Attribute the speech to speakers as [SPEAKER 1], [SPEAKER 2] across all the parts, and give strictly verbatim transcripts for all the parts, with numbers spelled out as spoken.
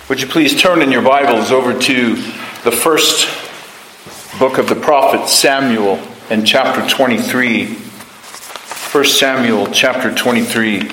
[SPEAKER 1] Would you please turn in your Bibles over to the first book of the prophet Samuel and chapter twenty-three. First Samuel chapter twenty-three.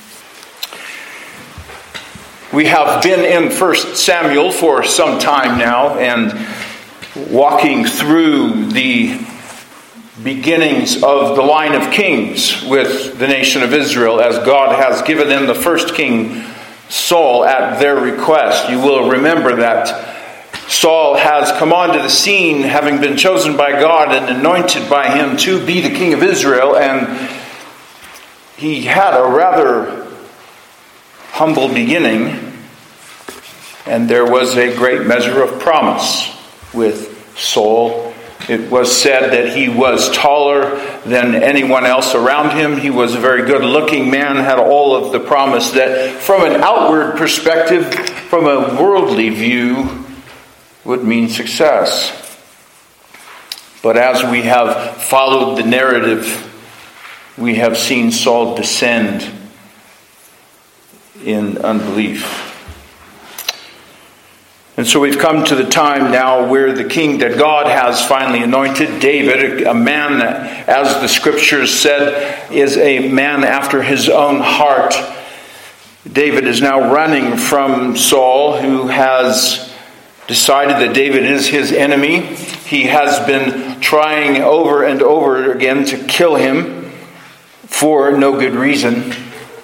[SPEAKER 1] We have been in First Samuel for some time now and walking through the beginnings of the line of kings with the nation of Israel as God has given them the first king, Saul, at their request. You will remember that Saul has come onto the scene having been chosen by God and anointed by him to be the king of Israel, and he had a rather humble beginning, and there was a great measure of promise with Saul. It was said that he was taller than anyone else around him. He was a very good-looking man, had all of the promise that from an outward perspective, from a worldly view, would mean success. But as we have followed the narrative, we have seen Saul descend in unbelief. And so we've come to the time now where the king that God has finally anointed, David, a man that, as the scriptures said, is a man after his own heart. David is now running from Saul, who has decided that David is his enemy. He has been trying over and over again to kill him for no good reason.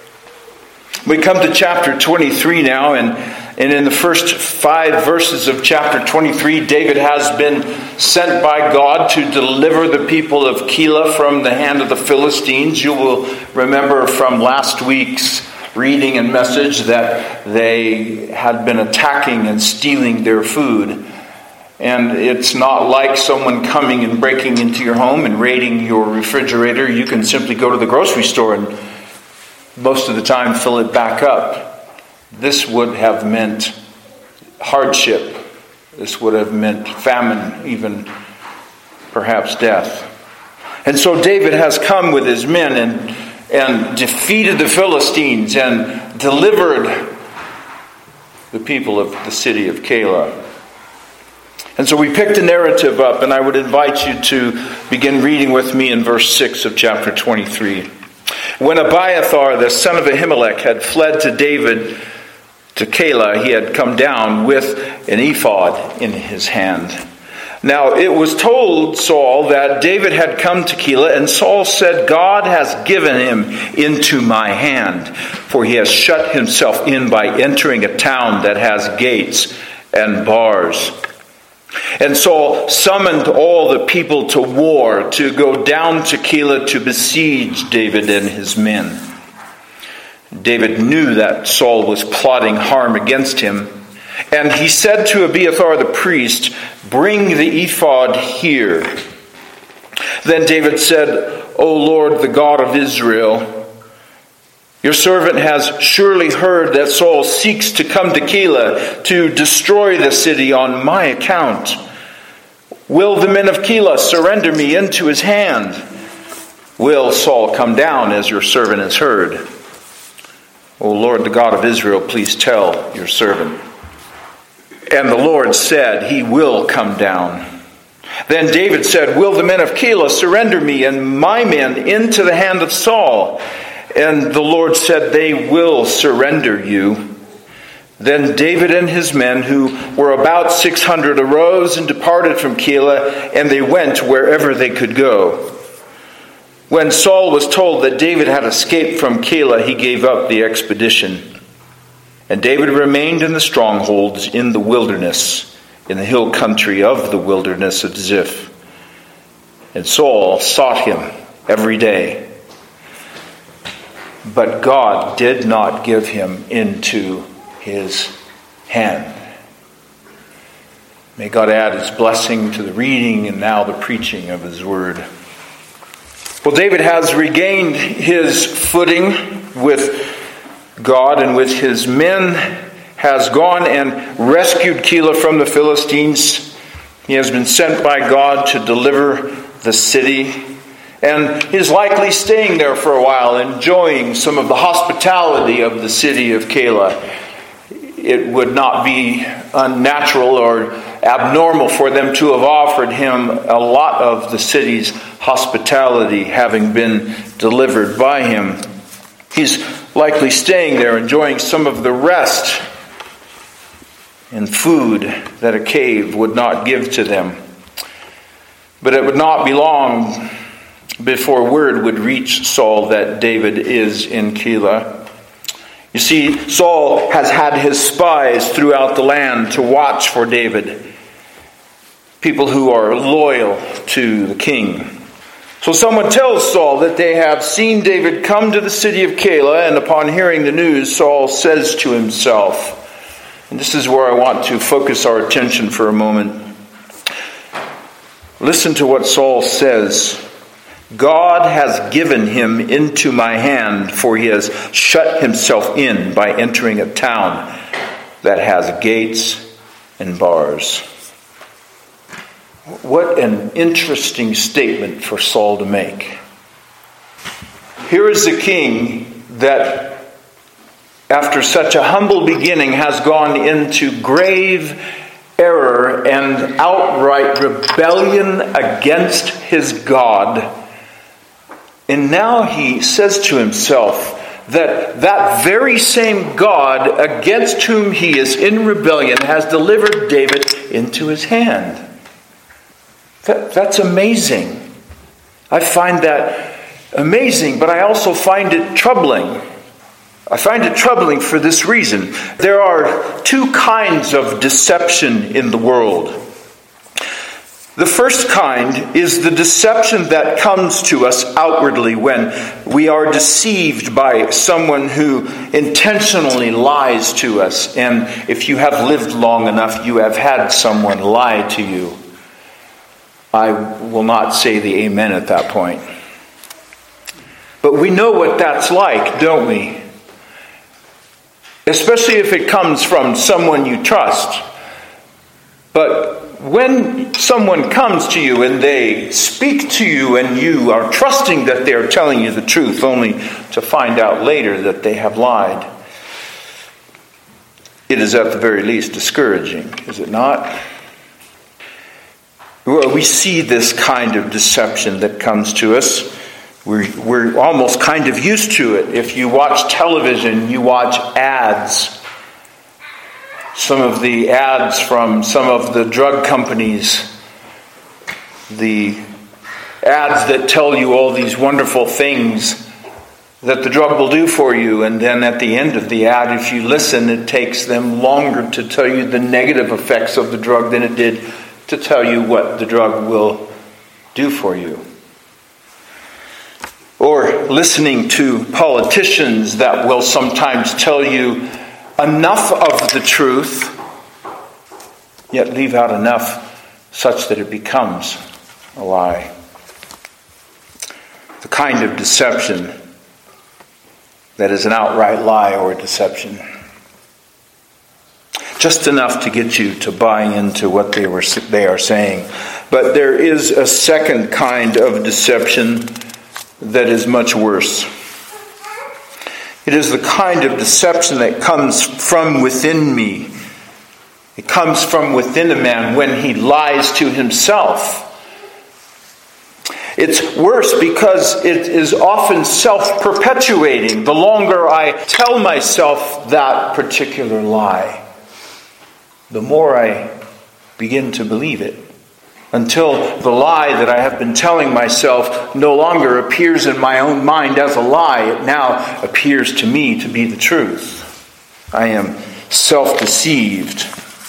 [SPEAKER 1] We come to chapter twenty-three now, and And in the first five verses of chapter twenty-three, David has been sent by God to deliver the people of Keilah from the hand of the Philistines. You will remember from last week's reading and message that they had been attacking and stealing their food. And it's not like someone coming and breaking into your home and raiding your refrigerator. You can simply go to the grocery store and most of the time fill it back up. This would have meant hardship. This would have meant famine, even perhaps death. And so David has come with his men and, and defeated the Philistines and delivered the people of the city of Keilah. And so we picked the narrative up, and I would invite you to begin reading with me in verse six of chapter twenty-three. When Abiathar, the son of Ahimelech, had fled to David to Keilah, he had come down with an ephod in his hand. Now it was told Saul that David had come to Keilah, and Saul said, God has given him into my hand, for he has shut himself in by entering a town that has gates and bars. And Saul summoned all the people to war to go down to Keilah to besiege David and his men. David knew that Saul was plotting harm against him, and he said to Abiathar the priest, bring the ephod here. Then David said, O Lord, the God of Israel, your servant has surely heard that Saul seeks to come to Keilah to destroy the city on my account. Will the men of Keilah surrender me into his hand? Will Saul come down as your servant has heard? O Lord, the God of Israel, please tell your servant. And the Lord said, he will come down. Then David said, will the men of Keilah surrender me and my men into the hand of Saul? And the Lord said, they will surrender you. Then David and his men, who were about six hundred, arose and departed from Keilah, and they went wherever they could go. When Saul was told that David had escaped from Keilah, he gave up the expedition. And David remained in the strongholds in the wilderness, in the hill country of the wilderness of Ziph. And Saul sought him every day. But God did not give him into his hand. May God add his blessing to the reading and now the preaching of his word. Well, David has regained his footing with God and with his men, has gone and rescued Keilah from the Philistines. He has been sent by God to deliver the city, and is likely staying there for a while, enjoying some of the hospitality of the city of Keilah. it would not be unnatural or abnormal for them to have offered him a lot of the city's hospitality, having been delivered by him. He's likely staying there, enjoying some of the rest and food that a cave would not give to them. But it would not be long before word would reach Saul that David is in Keilah. You see, Saul has had his spies throughout the land to watch for David. People who are loyal to the king. So someone tells Saul that they have seen David come to the city of Keilah, and upon hearing the news, Saul says to himself, and this is where I want to focus our attention for a moment. Listen to what Saul says. God has given him into my hand, for he has shut himself in by entering a town that has gates and bars. What an interesting statement for Saul to make. Here is the king that, after such a humble beginning, has gone into grave error and outright rebellion against his God. And now he says to himself that that very same God against whom he is in rebellion has delivered David into his hand. That, that's amazing. I find that amazing, but I also find it troubling. I find it troubling for this reason. There are two kinds of deception in the world. The first kind is the deception that comes to us outwardly when we are deceived by someone who intentionally lies to us. And if you have lived long enough, you have had someone lie to you. I will not say the amen at that point. But we know what that's like, don't we? Especially if it comes from someone you trust. But when someone comes to you and they speak to you and you are trusting that they are telling you the truth, only to find out later that they have lied, it is at the very least discouraging, is it not? Well, we see this kind of deception that comes to us. We're, we're almost kind of used to it. If you watch television, you watch ads. Some of the ads from some of the drug companies, the ads that tell you all these wonderful things that the drug will do for you, and then at the end of the ad, if you listen, it takes them longer to tell you the negative effects of the drug than it did to tell you what the drug will do for you. Or listening to politicians that will sometimes tell you enough of the truth, yet leave out enough such that it becomes a lie. The kind of deception that is an outright lie or a deception. Just enough to get you to buy into what they were they are saying. But there is a second kind of deception that is much worse. It is the kind of deception that comes from within me. It comes from within a man when he lies to himself. It's worse because it is often self-perpetuating. The longer I tell myself that particular lie, the more I begin to believe it. Until the lie that I have been telling myself no longer appears in my own mind as a lie. It now appears to me to be the truth. I am self-deceived.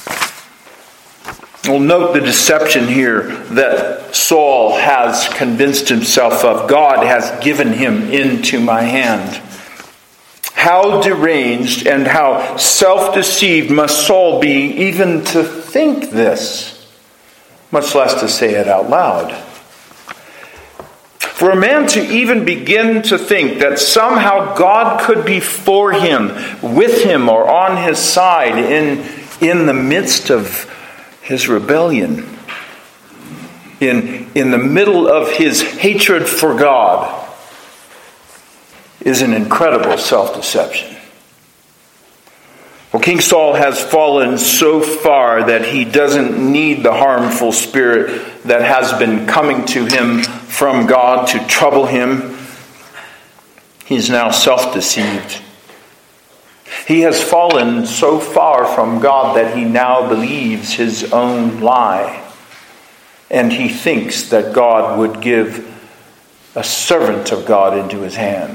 [SPEAKER 1] We'll note the deception here that Saul has convinced himself of. God has given him into my hand. How deranged and how self-deceived must Saul be even to think this? Much less to say it out loud. For a man to even begin to think that somehow God could be for him, with him, or on his side in, in the midst of his rebellion, in, in the middle of his hatred for God, is an incredible self-deception. Well, King Saul has fallen so far that he doesn't need the harmful spirit that has been coming to him from God to trouble him. He's now self-deceived. He has fallen so far from God that he now believes his own lie. And he thinks that God would give a servant of God into his hand.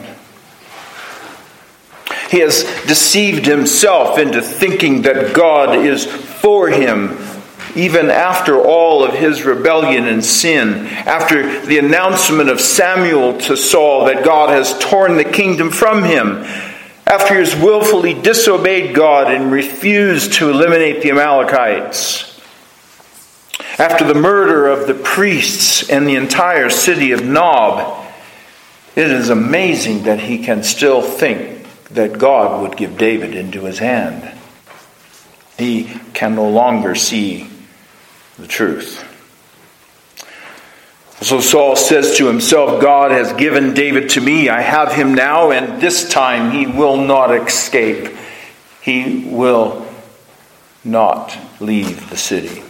[SPEAKER 1] He has deceived himself into thinking that God is for him, even after all of his rebellion and sin, after the announcement of Samuel to Saul that God has torn the kingdom from him, after he has willfully disobeyed God and refused to eliminate the Amalekites, after the murder of the priests and the entire city of Nob. It is amazing that he can still think that God would give David into his hand. He can no longer see the truth. So Saul says to himself, God has given David to me. I have him now, and this time he will not escape. He will not leave the city.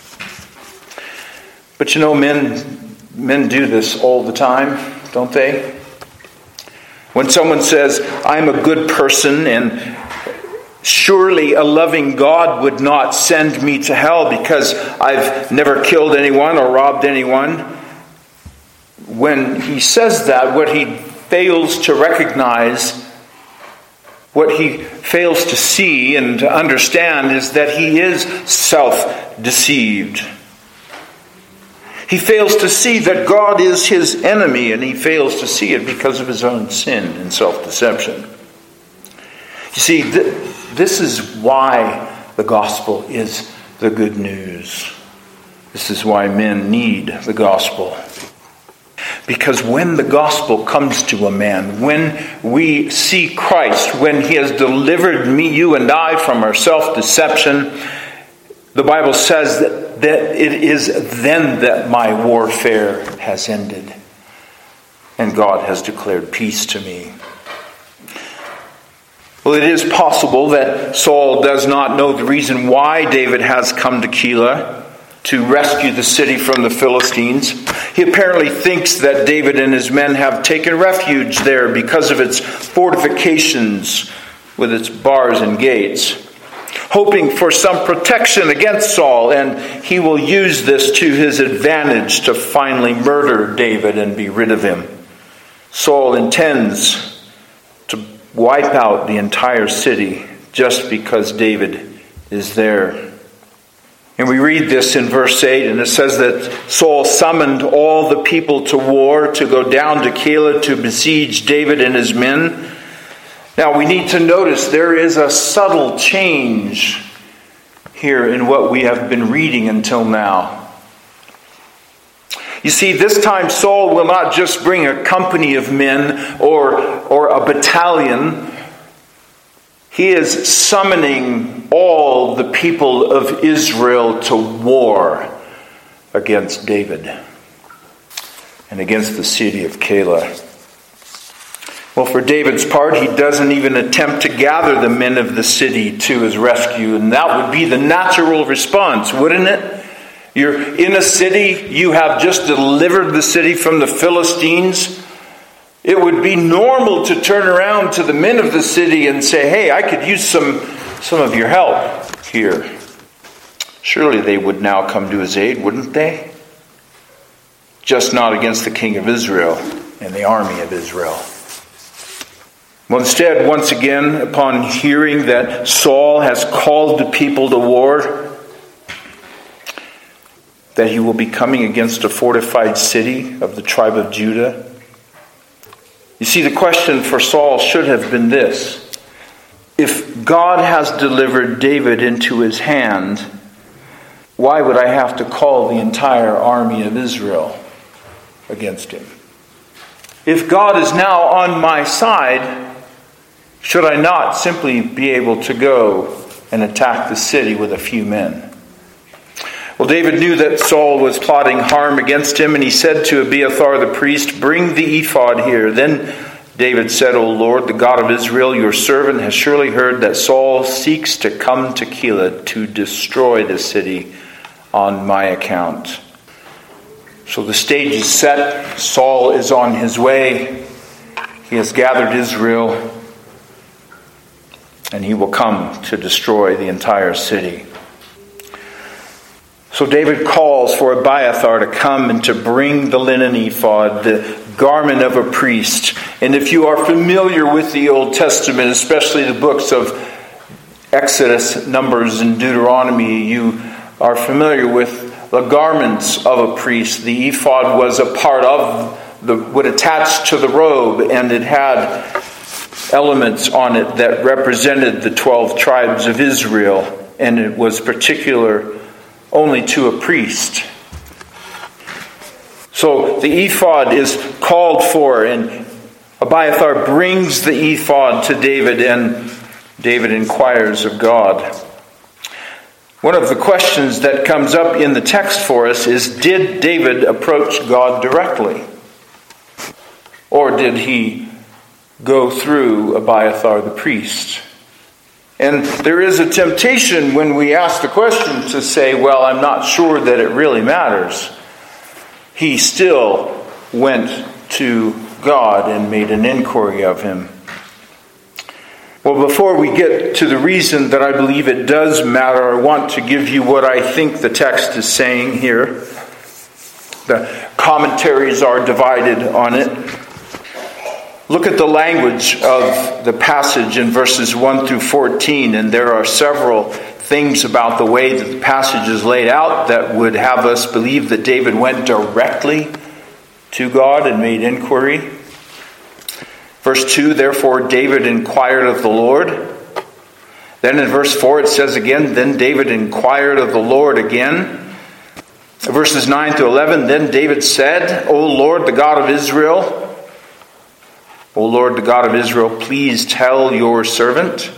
[SPEAKER 1] But you know, men, men do this all the time, don't they? When someone says, I'm a good person and surely a loving God would not send me to hell because I've never killed anyone or robbed anyone. When he says that, what he fails to recognize, what he fails to see and to understand is that he is self-deceived. He fails to see that God is his enemy, and he fails to see it because of his own sin and self-deception. You see, th- this is why the gospel is the good news. This is why men need the gospel. Because when the gospel comes to a man, when we see Christ, when he has delivered me, you and I from our self-deception, the Bible says that that it is then that my warfare has ended and God has declared peace to me. Well, it is possible that Saul does not know the reason why David has come to Keilah to rescue the city from the Philistines. He apparently thinks that David and his men have taken refuge there because of its fortifications with its bars and gates, hoping for some protection against Saul, and he will use this to his advantage to finally murder David and be rid of him. Saul intends to wipe out the entire city just because David is there. And we read this in verse eight, and it says that Saul summoned all the people to war to go down to Keilah to besiege David and his men. Now, we need to notice there is a subtle change here in what we have been reading until now. You see, this time Saul will not just bring a company of men or, or a battalion. He is summoning all the people of Israel to war against David and against the city of Keilah. Well, for David's part, he doesn't even attempt to gather the men of the city to his rescue, and that would be the natural response, wouldn't it? You're in a city, you have just delivered the city from the Philistines. It would be normal to turn around to the men of the city and say, hey, I could use some, some of your help here. Surely they would now come to his aid, wouldn't they? Just not against the king of Israel and the army of Israel. Well, instead, once again, upon hearing that Saul has called the people to war, that he will be coming against a fortified city of the tribe of Judah. You see, the question for Saul should have been this: if God has delivered David into his hand, why would I have to call the entire army of Israel against him? If God is now on my side, should I not simply be able to go and attack the city with a few men? Well, David knew that Saul was plotting harm against him, and he said to Abiathar the priest, bring the ephod here. Then David said, O Lord, the God of Israel, your servant has surely heard that Saul seeks to come to Keilah to destroy the city on my account. So the stage is set. Saul is on his way. He has gathered Israel, and he will come to destroy the entire city. So David calls for Abiathar to come and to bring the linen ephod, the garment of a priest. And if you are familiar with the Old Testament, especially the books of Exodus, Numbers, and Deuteronomy, you are familiar with the garments of a priest. The ephod was a part of the would attach to the robe, and it had elements on it that represented the twelve tribes of Israel, and it was particular only to a priest. So the ephod is called for, and Abiathar brings the ephod to David, and David inquires of God. One of the questions that comes up in the text for us is, did David approach God directly? Or did he go through Abiathar the priest? And there is a temptation when we ask the question to say, well, I'm not sure that it really matters. He still went to God and made an inquiry of him. Well, before we get to the reason that I believe it does matter, I want to give you what I think the text is saying here. The commentaries are divided on it. Look at the language of the passage in verses one through fourteen, and there are several things about the way that the passage is laid out that would have us believe that David went directly to God and made inquiry. Verse two, therefore David inquired of the Lord. Then in verse four it says again, then David inquired of the Lord again. Verses nine to eleven, then David said, O Lord, the God of Israel, O Lord, the God of Israel, please tell your servant.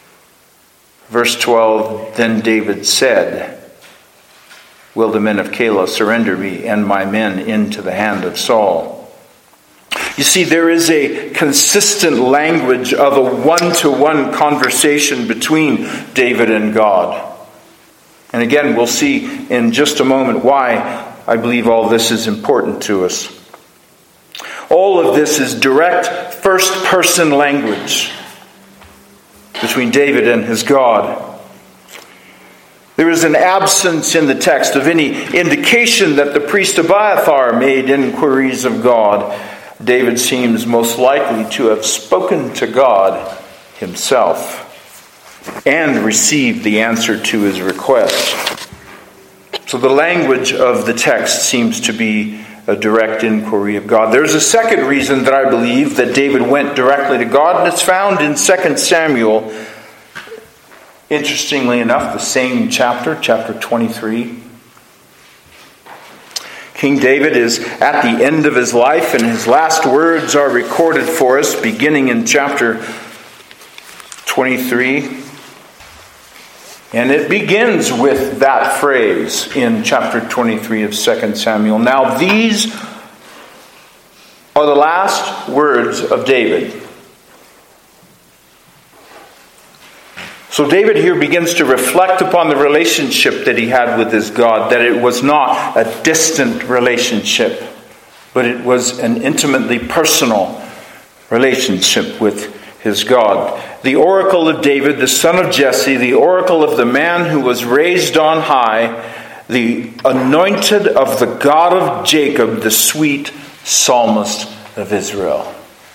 [SPEAKER 1] Verse twelve, then David said, will the men of Keilah surrender me and my men into the hand of Saul? You see, there is a consistent language of a one-to-one conversation between David and God. And again, we'll see in just a moment why I believe all this is important to us. All of this is direct first-person language between David and his God. There is an absence in the text of any indication that the priest Abiathar made inquiries of God. David seems most likely to have spoken to God himself and received the answer to his request. So the language of the text seems to be a direct inquiry of God. There's a second reason that I believe that David went directly to God, and it's found in Second Samuel. Interestingly enough, the same chapter, chapter twenty-three. King David is at the end of his life, and his last words are recorded for us, beginning in chapter twenty-three. And it begins with that phrase in chapter twenty-three of Second Samuel. Now these are the last words of David. So David here begins to reflect upon the relationship that he had with his God, that it was not a distant relationship, but it was an intimately personal relationship with his God. The oracle of David, the son of Jesse, the oracle of the man who was raised on high, the anointed of the God of Jacob, the sweet psalmist of Israel.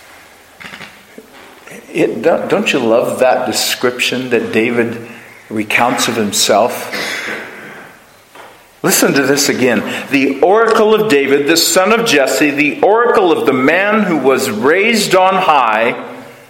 [SPEAKER 1] It, don't you love that description that David recounts of himself? Listen to this again. The oracle of David, the son of Jesse, the oracle of the man who was raised on high.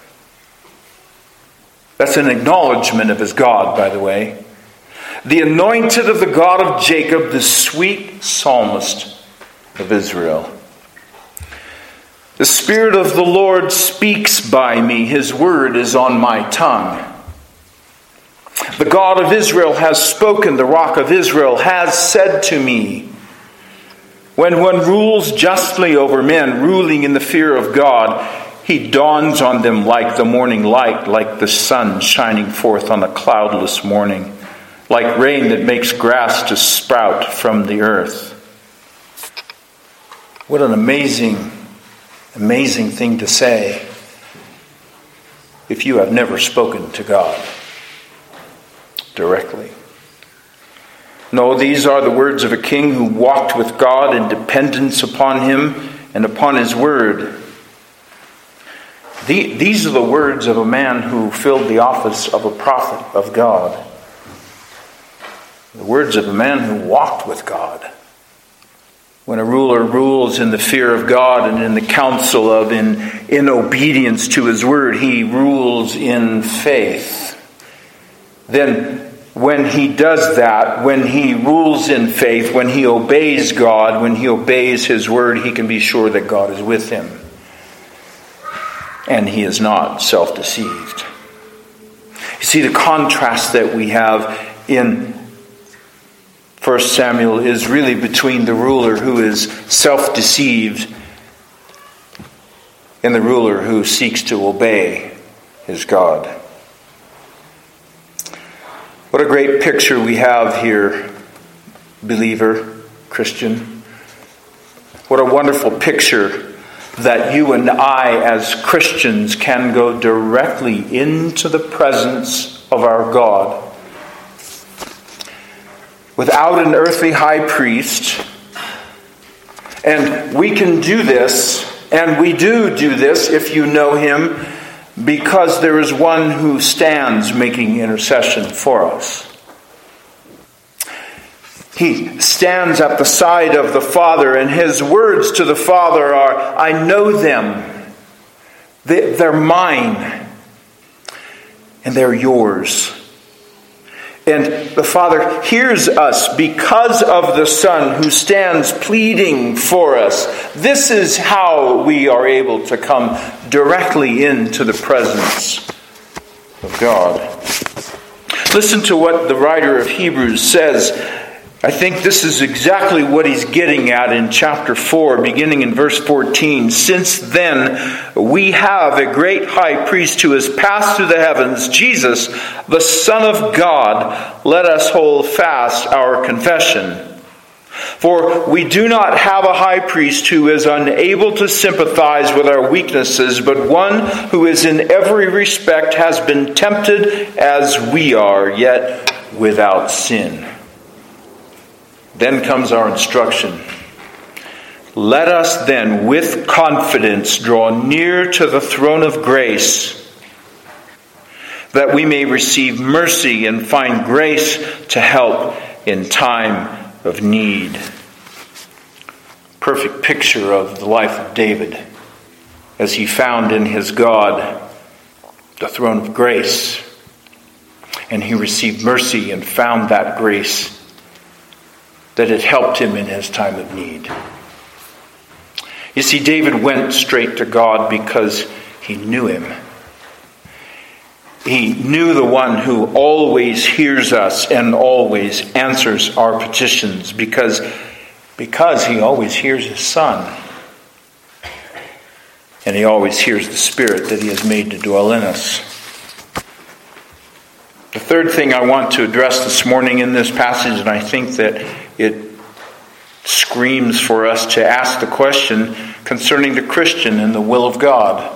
[SPEAKER 1] That's an acknowledgement of his God, by the way. The anointed of the God of Jacob, the sweet psalmist of Israel. The Spirit of the Lord speaks by me. His word is on my tongue. The God of Israel has spoken. The Rock of Israel has said to me. When one rules justly over men, ruling in the fear of God, He dawns on them like the morning light, like the sun shining forth on a cloudless morning, like rain that makes grass to sprout from the earth. What an amazing, amazing thing to say if you have never spoken to God directly. No, these are the words of a king who walked with God in dependence upon him and upon his word. The, these are the words of a man who filled the office of a prophet of God. The words of a man who walked with God. When a ruler rules in the fear of God and in the counsel of, in, in obedience to his word, he rules in faith. Then when he does that, when he rules in faith, when he obeys God, when he obeys his word, he can be sure that God is with him. And he is not self-deceived. You see, the contrast that we have in First Samuel is really between the ruler who is self-deceived and the ruler who seeks to obey his God. What a great picture we have here, believer, Christian. What a wonderful picture that you and I as Christians can go directly into the presence of our God. Without an earthly high priest. And we can do this, and we do do this if you know him, because there is one who stands making intercession for us. He stands at the side of the Father, and his words to the Father are, I know them. They're mine. And they're yours. And the Father hears us because of the Son who stands pleading for us. This is how we are able to come directly into the presence of God. Listen to what the writer of Hebrews says. I think this is exactly what he's getting at in chapter four, beginning in verse fourteen. Since then, we have a great high priest who has passed through the heavens, Jesus, the Son of God. Let us hold fast our confession. For we do not have a high priest who is unable to sympathize with our weaknesses, but one who is in every respect has been tempted as we are, yet without sin. Then comes our instruction. Let us then with confidence draw near to the throne of grace, that we may receive mercy and find grace to help in time of need. Perfect picture of the life of David as he found in his God the throne of grace. And he received mercy and found that grace that had helped him in his time of need. You see, David went straight to God because he knew him. He knew the one who always hears us and always answers our petitions because, because he always hears his Son. And he always hears the Spirit that he has made to dwell in us. The third thing I want to address this morning in this passage, and I think that it screams for us to ask the question concerning the Christian and the will of God.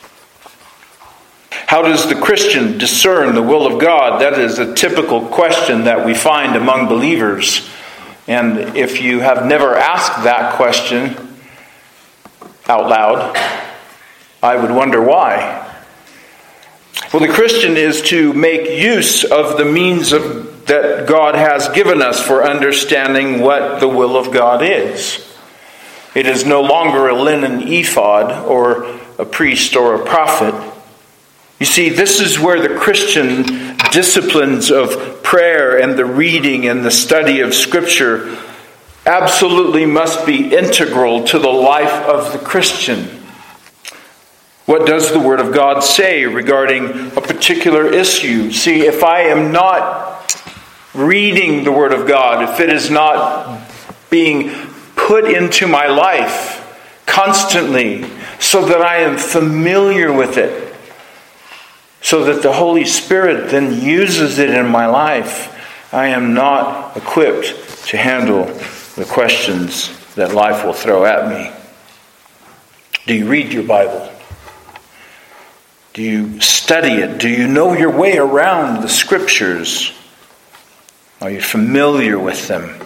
[SPEAKER 1] How does the Christian discern the will of God? That is a typical question that we find among believers. And if you have never asked that question out loud, I would wonder why. Well, the Christian is to make use of the means of, that God has given us for understanding what the will of God is. It is no longer a linen ephod or a priest or a prophet. You see, this is where the Christian disciplines of prayer and the reading and the study of Scripture absolutely must be integral to the life of the Christian. What does the Word of God say regarding a particular issue? See, if I am not reading the Word of God, if it is not being put into my life constantly, so that I am familiar with it, so that the Holy Spirit then uses it in my life, I am not equipped to handle the questions that life will throw at me. Do you read your Bible? Do you study it? Do you know your way around the Scriptures? Are you familiar with them?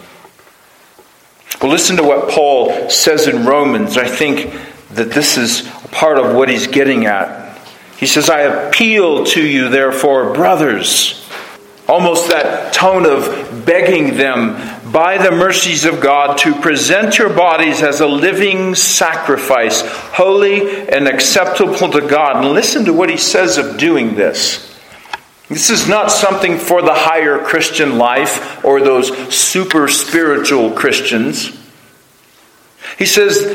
[SPEAKER 1] Well, listen to what Paul says in Romans. I think that this is a part of what he's getting at. He says, I appeal to you, therefore, brothers. Almost that tone of begging them, by the mercies of God, to present your bodies as a living sacrifice, holy and acceptable to God. And listen to what he says of doing this. This is not something for the higher Christian life or those super spiritual Christians. He says,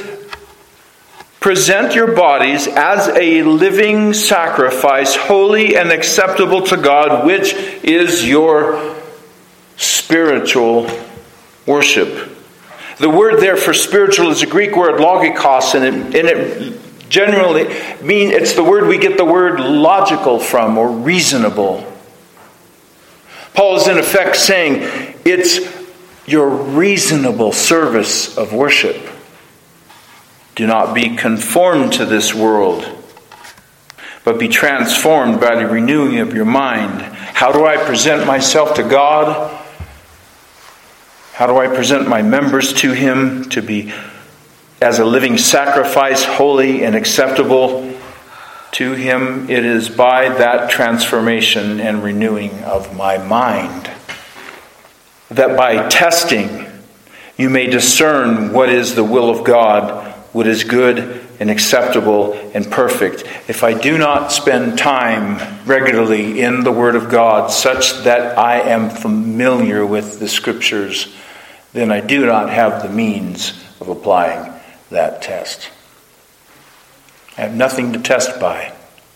[SPEAKER 1] present your bodies as a living sacrifice, holy and acceptable to God, which is your spiritual worship. The word there for spiritual is a Greek word logikos, and it, and it generally means it's the word we get the word logical from, or reasonable. Paul is in effect saying it's your reasonable service of worship. Do not be conformed to this world, but be transformed by the renewing of your mind. How do I present myself to God? How do I present my members to Him to be as a living sacrifice, holy and acceptable to Him? It is by that transformation and renewing of my mind, that by testing you may discern what is the will of God, what is good and acceptable and perfect. If I do not spend time regularly in the Word of God such that I am familiar with the Scriptures, then I do not have the means of applying that test. I have nothing to test by.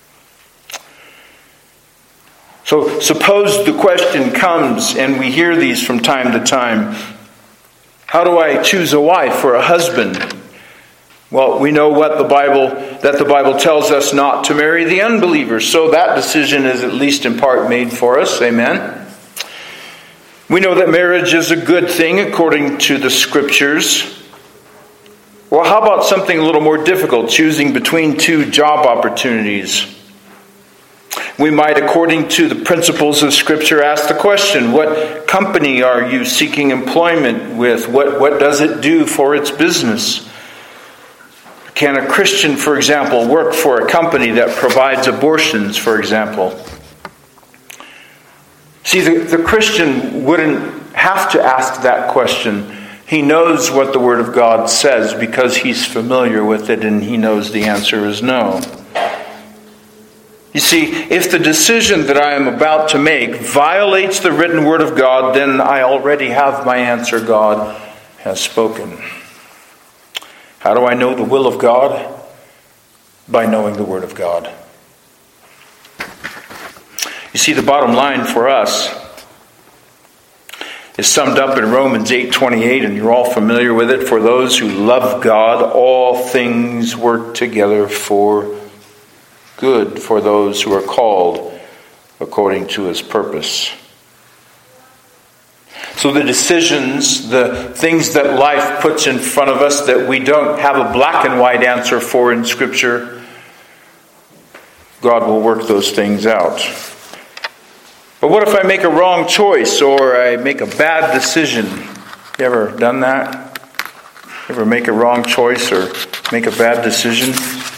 [SPEAKER 1] So suppose the question comes, and we hear these from time to time, how do I choose a wife or a husband? Well, we know what the Bible that the Bible tells us not to marry the unbelievers. So that decision is at least in part made for us. Amen. We know that marriage is a good thing according to the Scriptures. Well, how about something a little more difficult, choosing between two job opportunities? We might, according to the principles of Scripture, ask the question, what company are you seeking employment with? What, what does it do for its business? Can a Christian, for example, work for a company that provides abortions, for example? See, the, the Christian wouldn't have to ask that question. He knows what the Word of God says because he's familiar with it, and he knows the answer is no. You see, if the decision that I am about to make violates the written Word of God, then I already have my answer. God has spoken. How do I know the will of God? By knowing the Word of God. You see, the bottom line for us is summed up in Romans eight twenty-eight, and you're all familiar with it. For those who love God, all things work together for good, for those who are called according to His purpose. So the decisions, the things that life puts in front of us that we don't have a black and white answer for in Scripture, God will work those things out. But what if I make a wrong choice or I make a bad decision? You ever done that? Ever make a wrong choice or make a bad decision?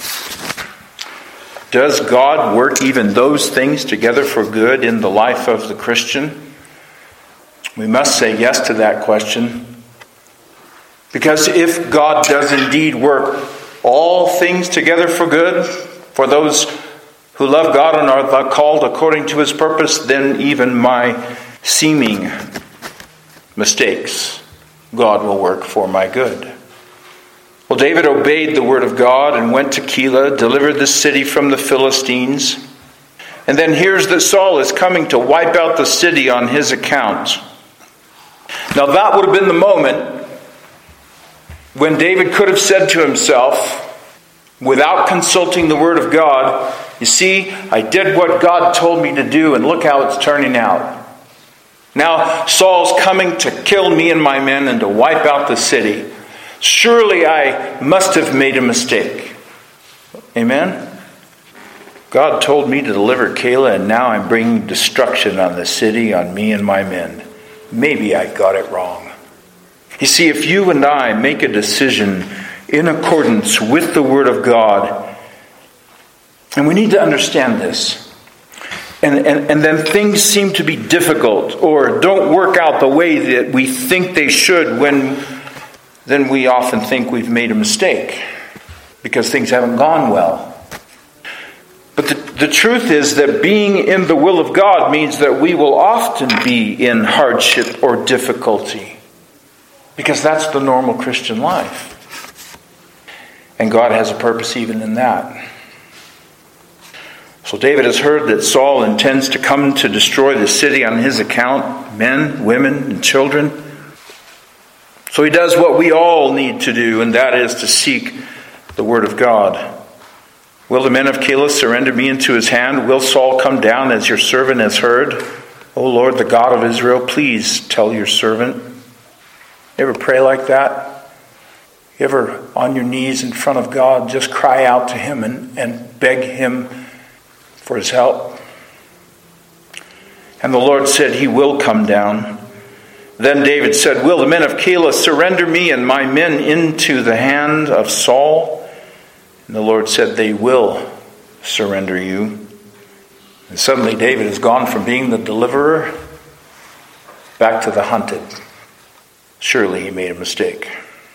[SPEAKER 1] Does God work even those things together for good in the life of the Christian? We must say yes to that question. Because if God does indeed work all things together for good, for those who love God and are called according to His purpose, then even my seeming mistakes, God will work for my good. Well, David obeyed the word of God and went to Keilah, delivered the city from the Philistines. And then hears that Saul is coming to wipe out the city on his account. Now that would have been the moment when David could have said to himself, without consulting the Word of God. You see, I did what God told me to do, and look how it's turning out. Now Saul's coming to kill me and my men and to wipe out the city. Surely I must have made a mistake. Amen? God told me to deliver Keilah, and now I'm bringing destruction on the city, on me and my men. Maybe I got it wrong. You see, if you and I make a decision in accordance with the Word of God, and we need to understand this, and, and, and then things seem to be difficult or don't work out the way that we think they should, when then we often think we've made a mistake because things haven't gone well. But the, the truth is that being in the will of God means that we will often be in hardship or difficulty, because that's the normal Christian life. And God has a purpose even in that. So David has heard that Saul intends to come to destroy the city on his account, men, women, and children. So he does what we all need to do, and that is to seek the Word of God. Will the men of Keilah surrender me into his hand? Will Saul come down as your servant has heard? O Lord, the God of Israel, please tell your servant. You ever pray like that? You ever on your knees in front of God just cry out to him and, and beg him for his help? And the Lord said he will come down. Then David said, will the men of Keilah surrender me and my men into the hand of Saul? And the Lord said, they will surrender you. And suddenly David has gone from being the deliverer back to the hunted. Surely he made a mistake.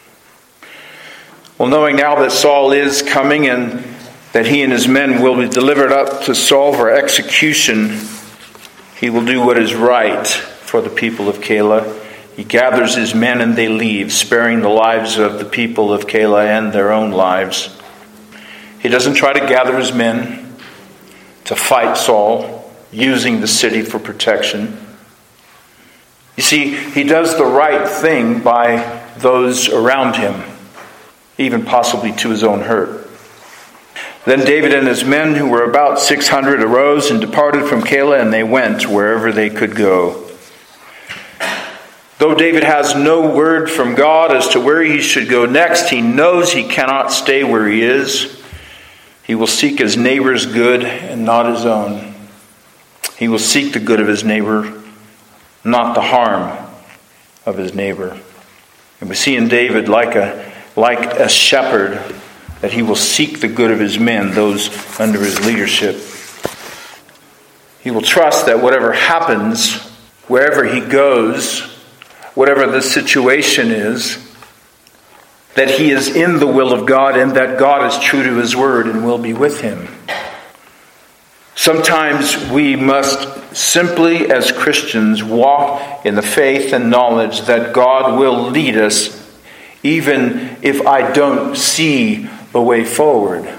[SPEAKER 1] Well, knowing now that Saul is coming and that he and his men will be delivered up to Saul for execution, he will do what is right for the people of Keilah. He gathers his men and they leave, sparing the lives of the people of Keilah and their own lives. He doesn't try to gather his men to fight Saul, using the city for protection. You see, he does the right thing by those around him, even possibly to his own hurt. Then David and his men, who were about six hundred, arose and departed from Keilah, and they went wherever they could go. Though David has no word from God as to where he should go next, he knows he cannot stay where he is. He will seek his neighbor's good and not his own. He will seek the good of his neighbor, not the harm of his neighbor. And we see in David, like a, like a shepherd, that he will seek the good of his men, those under his leadership. He will trust that whatever happens, wherever he goes, whatever the situation is, that he is in the will of God and that God is true to his word and will be with him. Sometimes we must simply, as Christians, walk in the faith and knowledge that God will lead us, even if I don't see the way forward.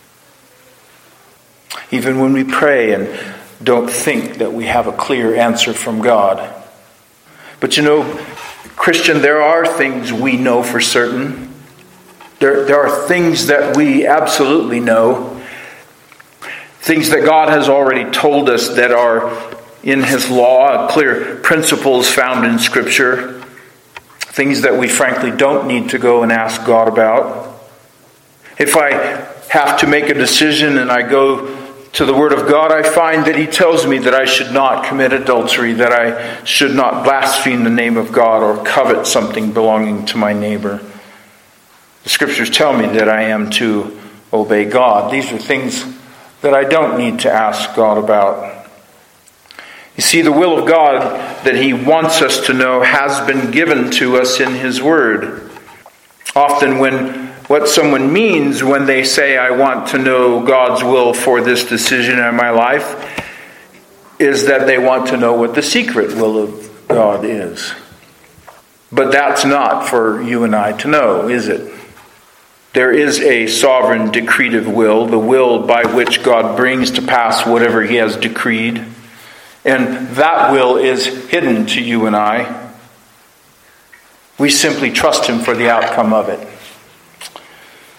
[SPEAKER 1] Even when we pray and don't think that we have a clear answer from God. But you know, Christian, there are things we know for certain. There, there are things that we absolutely know. Things that God has already told us that are in his law, clear principles found in Scripture. Things that we frankly don't need to go and ask God about. If I have to make a decision and I go to the Word of God, I find that he tells me that I should not commit adultery, that I should not blaspheme the name of God or covet something belonging to my neighbor. The Scriptures tell me that I am to obey God. These are things that I don't need to ask God about. You see, the will of God that he wants us to know has been given to us in his word. Often when what someone means when they say, I want to know God's will for this decision in my life, is that they want to know what the secret will of God is. But that's not for you and I to know, is it? There is a sovereign decretive will, the will by which God brings to pass whatever he has decreed. And that will is hidden to you and I. We simply trust him for the outcome of it.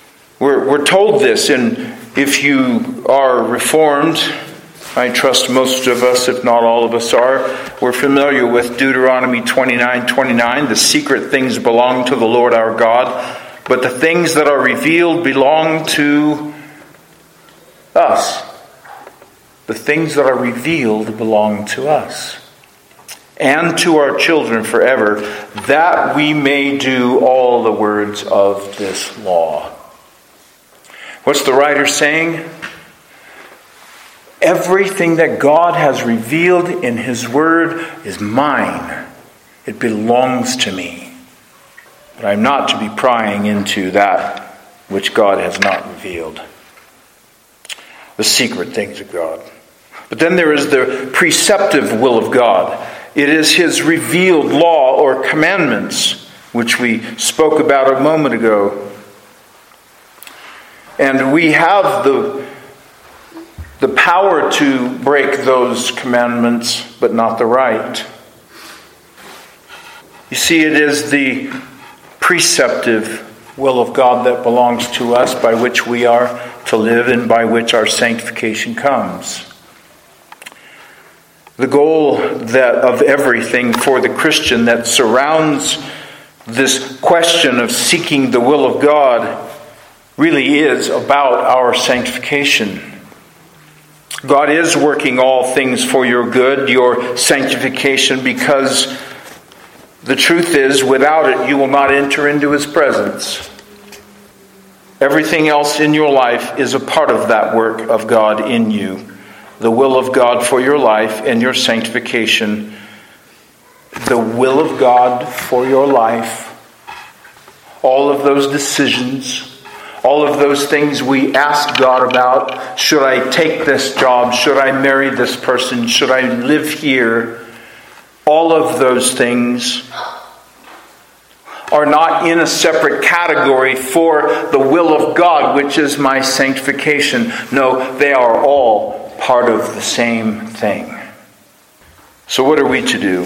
[SPEAKER 1] We're, we're told this, and if you are Reformed, I trust most of us, if not all of us are, we're familiar with Deuteronomy twenty-nine twenty-nine. The secret things belong to the Lord our God, but the things that are revealed belong to us. The things that are revealed belong to us and to our children forever, that we may do all the words of this law. What's the writer saying? Everything that God has revealed in His Word is mine. It belongs to me. But I'm not to be prying into that which God has not revealed. The secret things of God. But then there is the preceptive will of God. It is His revealed law or commandments, which we spoke about a moment ago. And we have the, the power to break those commandments, but not the right. You see, it is the preceptive will of God that belongs to us, by which we are to live and by which our sanctification comes. The goal that of everything for the Christian that surrounds this question of seeking the will of God really is about our sanctification. God is working all things for your good, your sanctification, because the truth is, without it, you will not enter into His presence. Everything else in your life is a part of that work of God in you. The will of God for your life and your sanctification. The will of God for your life. All of those decisions, all of those things we ask God about. Should I take this job? Should I marry this person? Should I live here? All of those things are not in a separate category for the will of God, which is my sanctification. No, they are all part of the same thing. So what are we to do?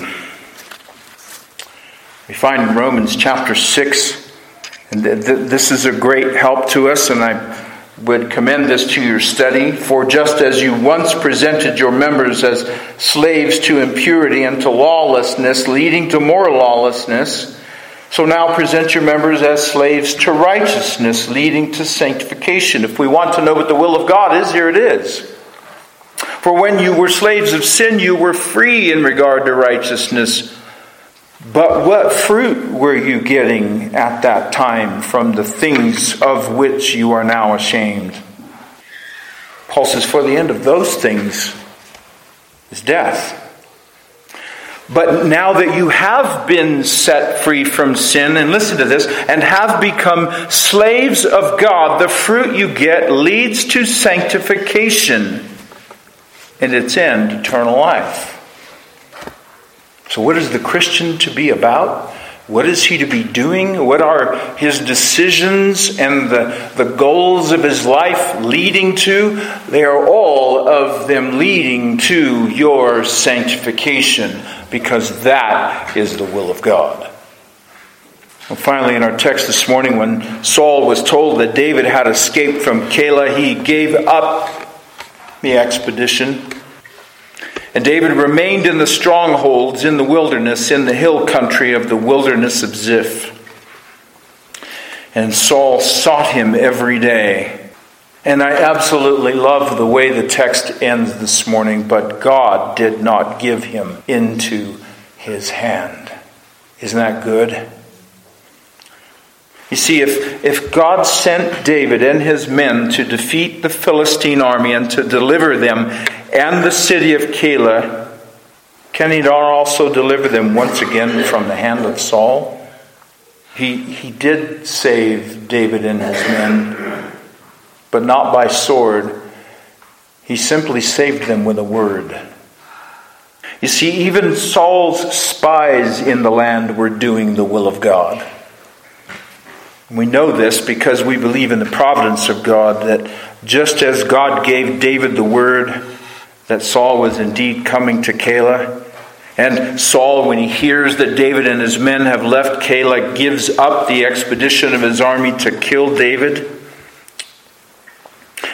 [SPEAKER 1] We find in Romans chapter six, and th- th- this is a great help to us, and I would commend this to your study. For just as you once presented your members as slaves to impurity and to lawlessness, leading to more lawlessness, so now present your members as slaves to righteousness, leading to sanctification. If we want to know what the will of God is, here it is. For when you were slaves of sin, you were free in regard to righteousness. But what fruit were you getting at that time from the things of which you are now ashamed? Paul says, for the end of those things is death. But now that you have been set free from sin, and listen to this, and have become slaves of God, the fruit you get leads to sanctification, and its end, eternal life. So what is the Christian to be about? What is he to be doing? What are his decisions and the, the goals of his life leading to? They are all of them leading to your sanctification, because that is the will of God. And finally, in our text this morning, when Saul was told that David had escaped from Keilah, he gave up the expedition. And David remained in the strongholds in the wilderness, in the hill country of the wilderness of Ziph. And Saul sought him every day. And I absolutely love the way the text ends this morning. But God did not give him into his hand. Isn't that good? You see, if, if God sent David and his men to defeat the Philistine army and to deliver them and the city of Keilah, can he not also deliver them once again from the hand of Saul? He, he did save David and his men, but not by sword. He simply saved them with a word. You see, even Saul's spies in the land were doing the will of God. We know this because we believe in the providence of God, that just as God gave David the word that Saul was indeed coming to Keilah, and Saul, when he hears that David and his men have left Keilah, gives up the expedition of his army to kill David,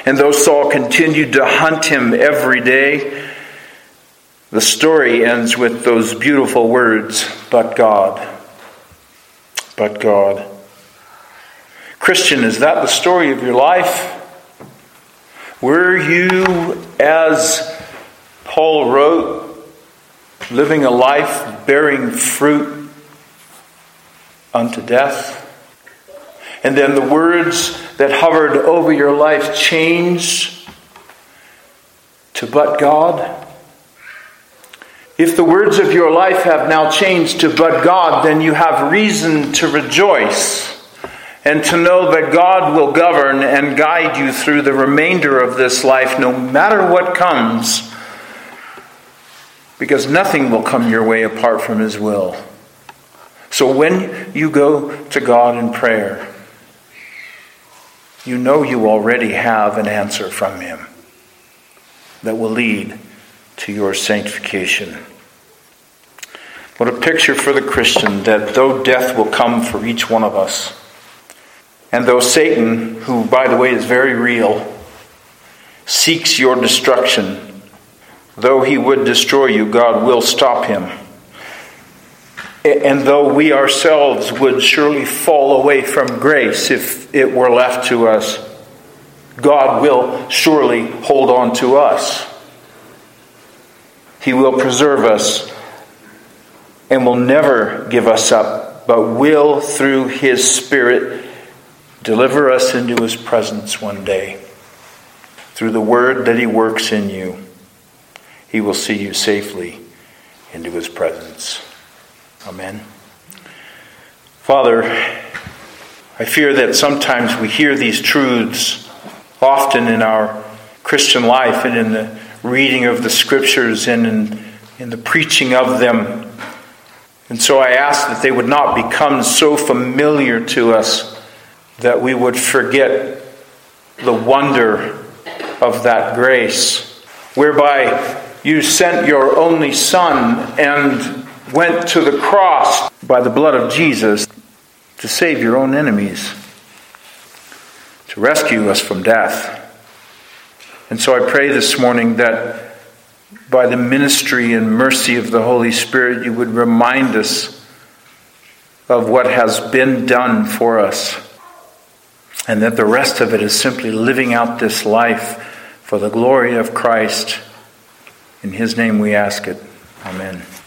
[SPEAKER 1] And though Saul continued to hunt him every day, the story ends with those beautiful words, "But God." But God. Christian, is that the story of your life? Were you, as Paul wrote, living a life bearing fruit unto death? And then the words that hovered over your life changed to "but God"? If the words of your life have now changed to "but God," then you have reason to rejoice and to know that God will govern and guide you through the remainder of this life, no matter what comes, because nothing will come your way apart from His will. So when you go to God in prayer, you know you already have an answer from Him that will lead to your sanctification. What a picture for the Christian, that though death will come for each one of us, and though Satan, who, by the way, is very real, seeks your destruction, though he would destroy you, God will stop him. And though we ourselves would surely fall away from grace if it were left to us, God will surely hold on to us. He will preserve us and will never give us up, but will, through His Spirit, deliver us into His presence one day. Through the word that He works in you, He will see you safely into His presence. Amen. Father, I fear that sometimes we hear these truths often in our Christian life and in the reading of the Scriptures and in, in the preaching of them. And so I ask that they would not become so familiar to us that we would forget the wonder of that grace, whereby you sent your only Son and went to the cross by the blood of Jesus to save your own enemies, to rescue us from death. And so I pray this morning that by the ministry and mercy of the Holy Spirit, you would remind us of what has been done for us, and that the rest of it is simply living out this life for the glory of Christ. In His name we ask it. Amen.